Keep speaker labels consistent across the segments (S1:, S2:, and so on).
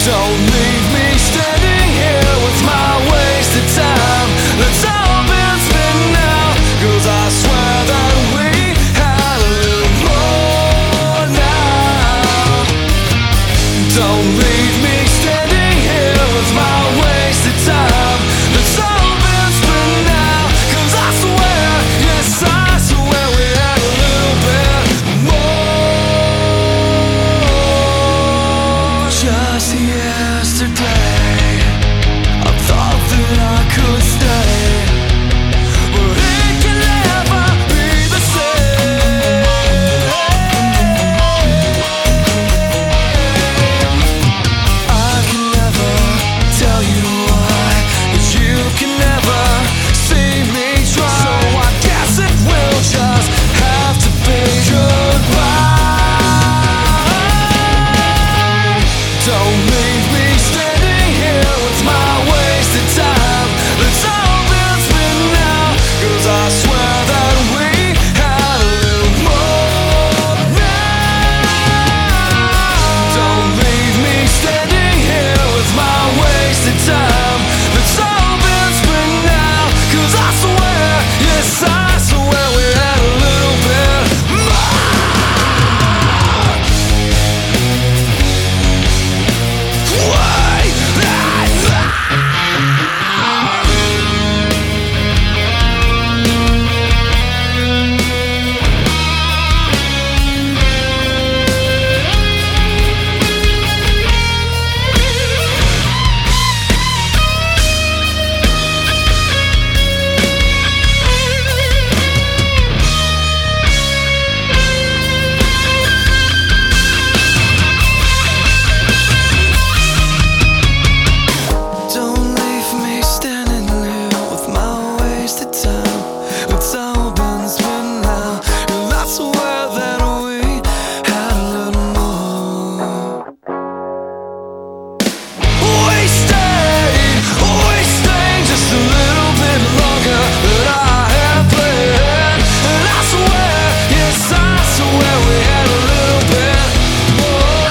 S1: Don't leave me standing here with my wasted time. That's all been spent now, 'cause I swear that we had a little more now. Don't leave me standing here with my wasted time. That's all been spent now, 'cause I swear, yes I swear we had a little bit more. Just yesterday I thought that I could stay, but it can never be the same. I can never tell you why, 'cause you can never see me try. So I guess it will just have to be goodbye. Don't leave me standing here with my wasted time. That's all been spent now, 'cause I swear that we had a little more now. Don't leave me standing here with my wasted time. That's all been spent now, 'cause I swear, yes I swear we had a little bit more. Don't leave me standing here with my wasted time. It's all been spent now, and I swear that we had a little more. We stayed just a little bit longer than I had planned, and I swear, yes I swear we had a little bit more.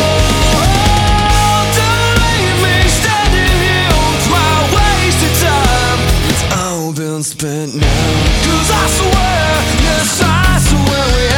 S1: Don't leave me standing here with my wasted time. It's all been spent now, 'cause I swear, yes I swear we